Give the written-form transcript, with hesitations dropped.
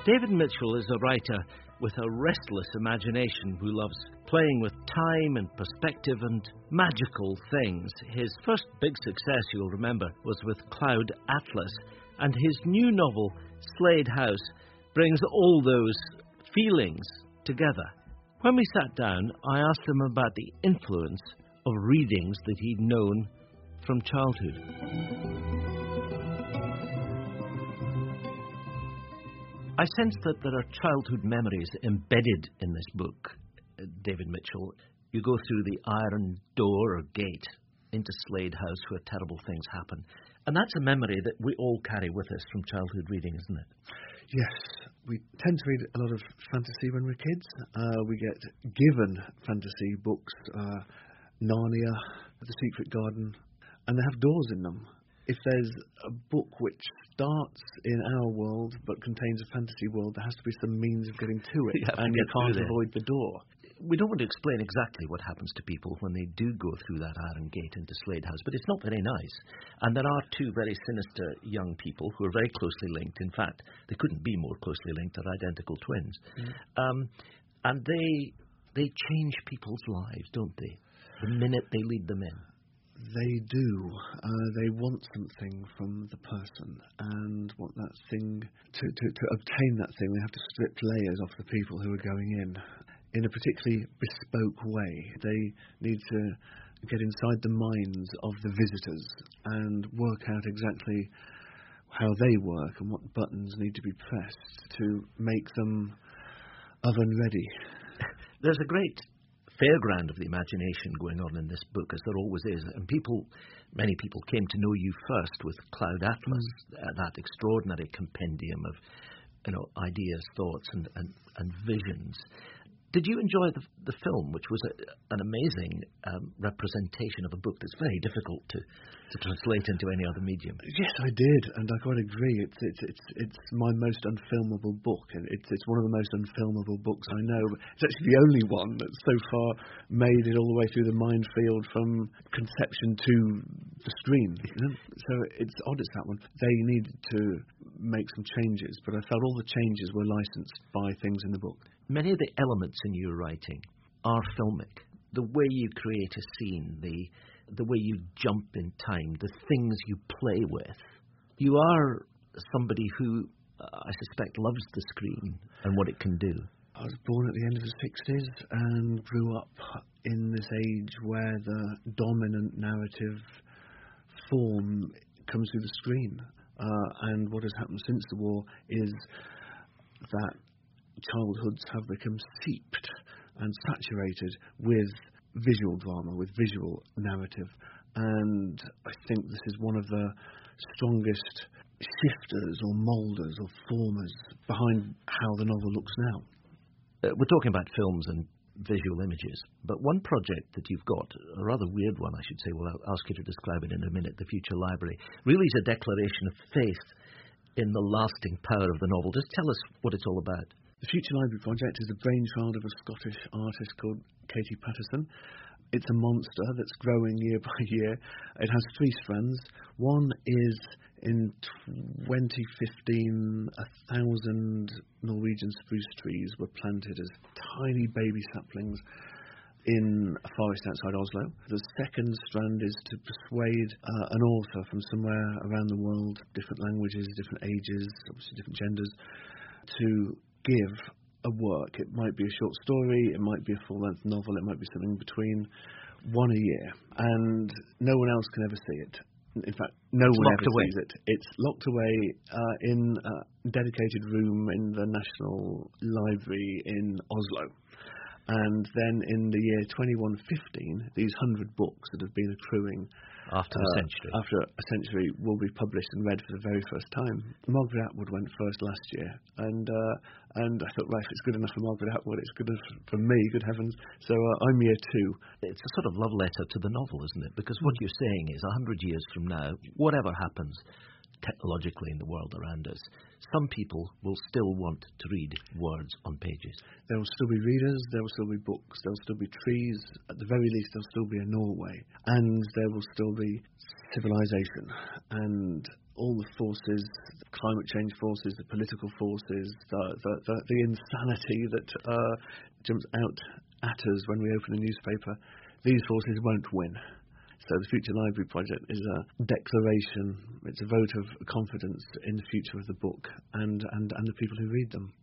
David Mitchell is a writer with a restless imagination who loves playing with time and perspective and magical things. His first big success, you'll remember, was with Cloud Atlas, and his new novel, Slade House, brings all those feelings together. When we sat down, I asked him about the influence of readings that he'd known from childhood. I sense that there are childhood memories embedded in this book, David Mitchell. You go through the iron door or gate into Slade House where terrible things happen. And that's a memory that we all carry with us from childhood reading, isn't it? Yes, we tend to read a lot of fantasy when we're kids. We get given fantasy books, Narnia, The Secret Garden, and they have doors in them. If there's a book which starts in our world but contains a fantasy world, there has to be some means of getting to it, and you can't avoid the door. We don't want to explain exactly what happens to people when they do go through that iron gate into Slade House, but it's not very nice. And there are two very sinister young people who are very closely linked. In fact, they couldn't be more closely linked. They're identical twins. And they change people's lives, don't they? The minute they lead them in. They do. They want something from the person, and want that thing. To obtain that thing, they have to strip layers off the people who are going in a particularly bespoke way. They need to get inside the minds of the visitors and work out exactly how they work and what buttons need to be pressed to make them oven ready. There's a great fairground of the imagination going on in this book, as there always is, and many people came to know you first with Cloud Atlas, that extraordinary compendium of ideas, thoughts, and visions. Did you enjoy the film, which was an amazing representation of a book that's very difficult to translate into any other medium? Yes, I did, and I quite agree. It's my most unfilmable book, and it's one of the most unfilmable books I know. It's actually the only one that's so far made it all the way through the minefield from conception to the screen. So it's odd it's that one. They needed to make some changes, but I felt all the changes were licensed by things in the book. Many of the elements in your writing are filmic. The way you create a scene, the way you jump in time, the things you play with. You are somebody who, I suspect, loves the screen and what it can do. I was born at the end of the 60s and grew up in this age where the dominant narrative form comes through the screen. And what has happened since the war is that childhoods have become seeped and saturated with visual drama, with visual narrative. And I think this is one of the strongest shifters or moulders or formers behind how the novel looks now. We're talking about films and visual images, but one project that you've got, a rather weird one I should say, well I'll ask you to describe it in a minute, The Future Library, really is a declaration of faith in the lasting power of the novel. Just tell us what it's all about. The Future Library project is the brainchild of a Scottish artist called Katie Patterson. It's a monster that's growing year by year. It has three strands. One is, in 2015, 1,000 Norwegian spruce trees were planted as tiny baby saplings in a forest outside Oslo. The second strand is to persuade an author from somewhere around the world, different languages, different ages, obviously different genders, to give a work. It might be a short story, it might be a full-length novel, it might be something between one a year, and no one else can ever see it. In fact, no one ever sees it. It's locked away in a dedicated room in the National Library in Oslo. And then in the year 2115, these 100 books that have been accruing after a century will be published and read for the very first time. Margaret Atwood went first last year, and I thought, right, if it's good enough for Margaret Atwood, it's good enough for me, good heavens. So I'm year two. It's a sort of love letter to the novel, isn't it? Because what you're saying is 100 years from now, whatever happens, technologically in the world around us, some people will still want to read words on pages. There will still be readers, there will still be books, there will still be trees, at the very least there'll still be a Norway, and there will still be civilization, and all the forces, the climate change forces, the political forces, the insanity that jumps out at us when we open a newspaper, these forces won't win. So the Future Library Project is a declaration, it's a vote of confidence in the future of the book and the people who read them.